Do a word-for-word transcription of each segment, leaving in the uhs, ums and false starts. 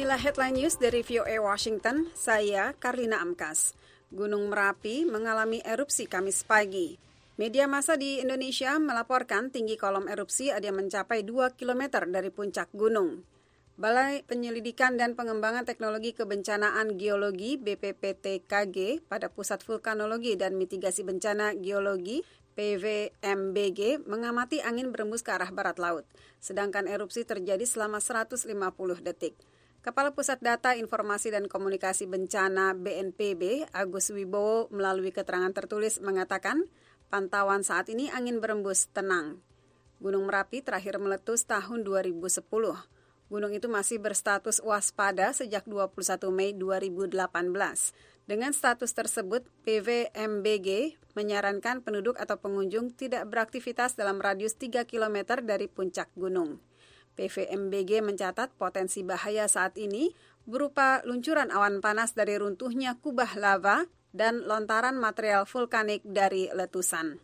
Inilah headline news dari V O A Washington, saya Karlina Amkas. Gunung Merapi mengalami erupsi Kamis pagi. Media massa di Indonesia melaporkan tinggi kolom erupsi ada yang mencapai dua kilometer dari puncak gunung. Balai Penyelidikan dan Pengembangan Teknologi Kebencanaan Geologi B P P T K G pada Pusat Vulkanologi dan Mitigasi Bencana Geologi P V M B G mengamati angin berembus ke arah barat laut, sedangkan erupsi terjadi selama seratus lima puluh detik. Kepala Pusat Data Informasi dan Komunikasi Bencana B N P B, Agus Wibowo melalui keterangan tertulis mengatakan, pantauan saat ini angin berembus tenang. Gunung Merapi terakhir meletus tahun dua ribu sepuluh. Gunung itu masih berstatus waspada sejak dua puluh satu Mei dua ribu delapan belas. Dengan status tersebut, P V M B G menyarankan penduduk atau pengunjung tidak beraktivitas dalam radius tiga kilometer dari puncak gunung. P V M B G mencatat potensi bahaya saat ini berupa luncuran awan panas dari runtuhnya kubah lava dan lontaran material vulkanik dari letusan.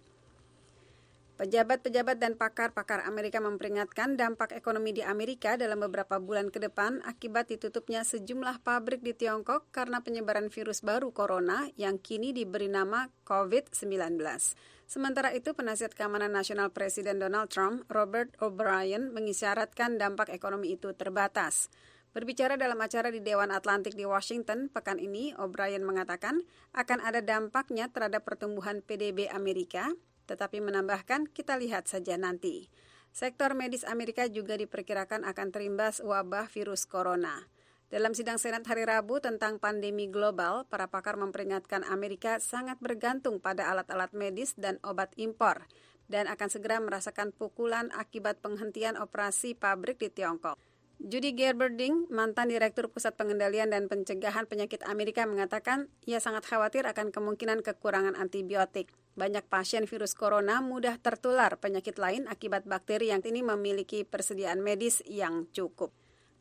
Pejabat-pejabat dan pakar-pakar Amerika memperingatkan dampak ekonomi di Amerika dalam beberapa bulan ke depan akibat ditutupnya sejumlah pabrik di Tiongkok karena penyebaran virus baru corona yang kini diberi nama covid sembilan belas. Sementara itu, penasihat keamanan nasional Presiden Donald Trump, Robert O'Brien, mengisyaratkan dampak ekonomi itu terbatas. Berbicara dalam acara di Dewan Atlantik di Washington pekan ini, O'Brien mengatakan akan ada dampaknya terhadap pertumbuhan P D B Amerika, tetapi menambahkan kita lihat saja nanti. Sektor medis Amerika juga diperkirakan akan terimbas wabah virus corona. Dalam sidang Senat hari Rabu tentang pandemi global, para pakar memperingatkan Amerika sangat bergantung pada alat-alat medis dan obat impor dan akan segera merasakan pukulan akibat penghentian operasi pabrik di Tiongkok. Judy Gerberding, mantan Direktur Pusat Pengendalian dan Pencegahan Penyakit Amerika, mengatakan ia sangat khawatir akan kemungkinan kekurangan antibiotik. Banyak pasien virus corona mudah tertular penyakit lain akibat bakteri yang kini memiliki persediaan medis yang cukup.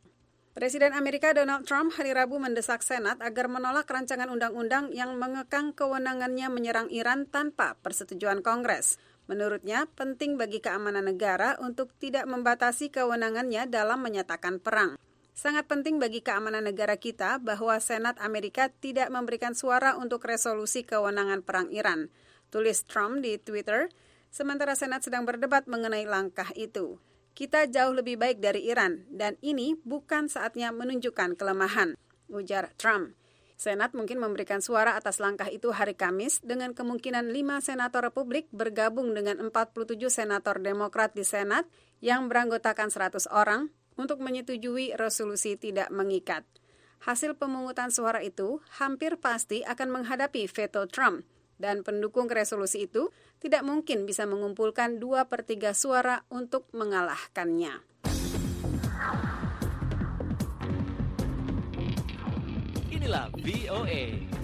Presiden Amerika Donald Trump hari Rabu mendesak Senat agar menolak rancangan undang-undang yang mengekang kewenangannya menyerang Iran tanpa persetujuan Kongres. Menurutnya, penting bagi keamanan negara untuk tidak membatasi kewenangannya dalam menyatakan perang. Sangat penting bagi keamanan negara kita bahwa Senat Amerika tidak memberikan suara untuk resolusi kewenangan perang Iran, tulis Trump di Twitter, sementara Senat sedang berdebat mengenai langkah itu. Kita jauh lebih baik dari Iran, dan ini bukan saatnya menunjukkan kelemahan, ujar Trump. Senat mungkin memberikan suara atas langkah itu hari Kamis dengan kemungkinan lima senator Republik bergabung dengan empat puluh tujuh senator Demokrat di Senat yang beranggotakan seratus orang untuk menyetujui resolusi tidak mengikat. Hasil pemungutan suara itu hampir pasti akan menghadapi veto Trump, dan pendukung resolusi itu tidak mungkin bisa mengumpulkan dua per tiga suara untuk mengalahkannya. Inilah V O A.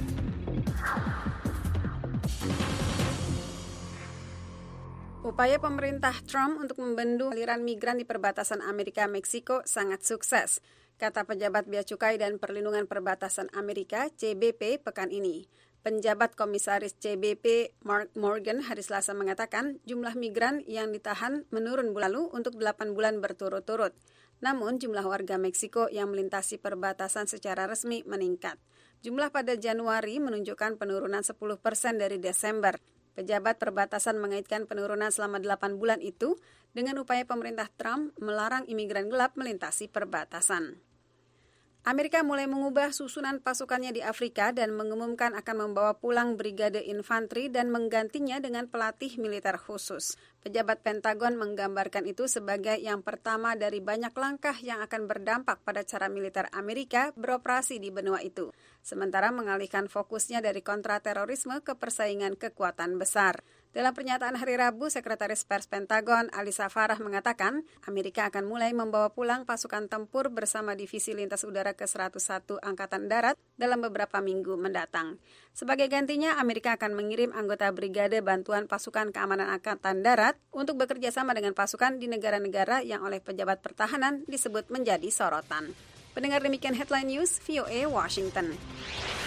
Upaya pemerintah Trump untuk membendung aliran migran di perbatasan Amerika-Meksiko sangat sukses, kata pejabat Bea Cukai dan Perlindungan Perbatasan Amerika C B P pekan ini. Penjabat Komisaris C B P Mark Morgan hari Selasa mengatakan jumlah migran yang ditahan menurun bulan lalu untuk delapan bulan berturut-turut. Namun jumlah warga Meksiko yang melintasi perbatasan secara resmi meningkat. Jumlah pada Januari menunjukkan penurunan sepuluh persen dari Desember. Pejabat perbatasan mengaitkan penurunan selama delapan bulan itu dengan upaya pemerintah Trump melarang imigran gelap melintasi perbatasan. Amerika mulai mengubah susunan pasukannya di Afrika dan mengumumkan akan membawa pulang brigade infanteri dan menggantinya dengan pelatih militer khusus. Pejabat Pentagon menggambarkan itu sebagai yang pertama dari banyak langkah yang akan berdampak pada cara militer Amerika beroperasi di benua itu, sementara mengalihkan fokusnya dari kontraterorisme ke persaingan kekuatan besar. Dalam pernyataan hari Rabu, Sekretaris Pers Pentagon Alisa Farah mengatakan Amerika akan mulai membawa pulang pasukan tempur bersama Divisi Lintas Udara ke seratus satu Angkatan Darat dalam beberapa minggu mendatang. Sebagai gantinya, Amerika akan mengirim anggota Brigade Bantuan Pasukan Keamanan Angkatan Darat untuk bekerja sama dengan pasukan di negara-negara yang oleh pejabat pertahanan disebut menjadi sorotan. Pendengar, demikian Headline News V O A Washington.